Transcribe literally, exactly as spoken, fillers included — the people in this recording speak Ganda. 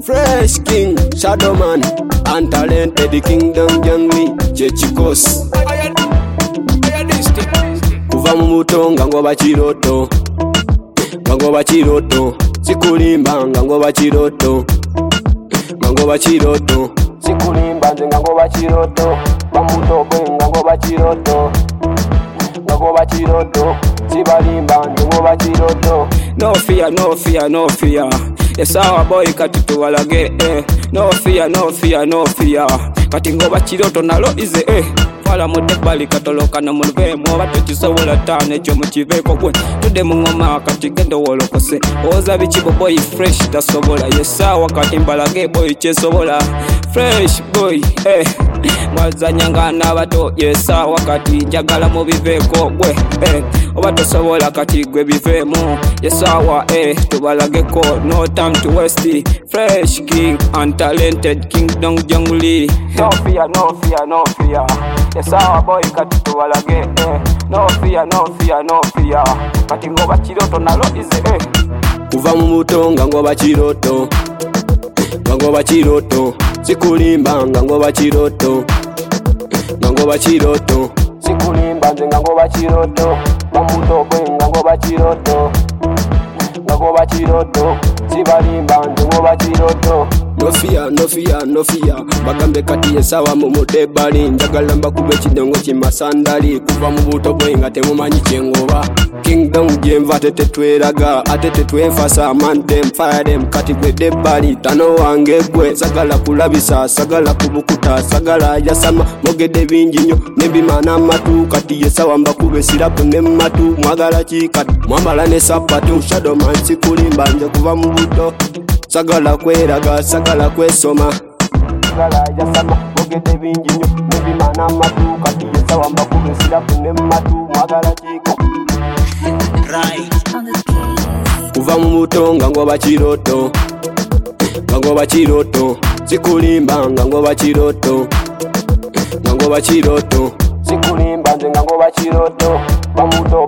Fresh King, Shadowman, Untalented Kingdom Jangli, Chechikos. Kuva mu buto nga ngoba kiroto, nga ngoba kiroto, sikulimba nga ngoba kiroto, nga ngoba kiroto, sikulimba nze nga ngoba kiroto, bamuto bwe nga ngoba kiroto, nga ngoba kiroto, sibalimba nze ngoba kiroto. No fear, no fear, no fear. Yes, our boy kati tuwalage eh. No fear, no fear, no fear. Kati ngoba kiroto nalo ize eh. Fala mu debali katoloka na mulve mwoba tokisobola tane kyo mukiveko gwe tudde mu ngoma kati gendo wolokose oza bikibo boy fresh tasobola yesawa kati mbalage boy kyesobola fresh boy eh mwazanyanga n'abato yesawa kati njagala mu biveko gwe eh oba tosobola kati gwe bivemu yesawa eh tubalageko no time to waste. Fresh King, Untalented Kingdom Jangli. No fear, no fear, no fear. Yes, our boy kati tuwalage eh. No fear, no fear, no fear. Kati ngoba kiroto nalo ize eh. Kuva mu buto nga ngoba kiroto, nga ngoba kiroto, sikulimba nga ngoba kiroto, nga ngoba kiroto, sikulimba nze nga ngoba kiroto, bamuto bwe nga ngoba kiroto, nga ngoba kiroto, sibalimba nze ngoba kiroto. No fear, no fear, no fear. Bagambe kati yesawa mu mudebali njagala mbakube kidongo kimasandali kuva mu buto bwe nga temumanyi kyengoba Kingdom jemva tete tweraga ate tetwefasa man them fire them kati gwe debali tano wange gwe sagala kulabisa sagala kubukuta sagala yasama mogede bingi nyo nebimana matu kati yesawa mbakube sirapu ne matu mwagala kikati mwambala ne sapatu Shadowman sikulimba nje kuva mu buto sagala kweraga sagala kwesoma sagala yasama mogede bingi nyo nebimana matu kati yesawa mbakube sirapu ne matu mwagala kikati. Right. Kuva mu buto nga ngoba kiroto, nga ngoba kiroto, sikulimba nga ngoba kiroto, nga ngoba kiroto, sikulimba nze nga ngoba kiroto, bamuto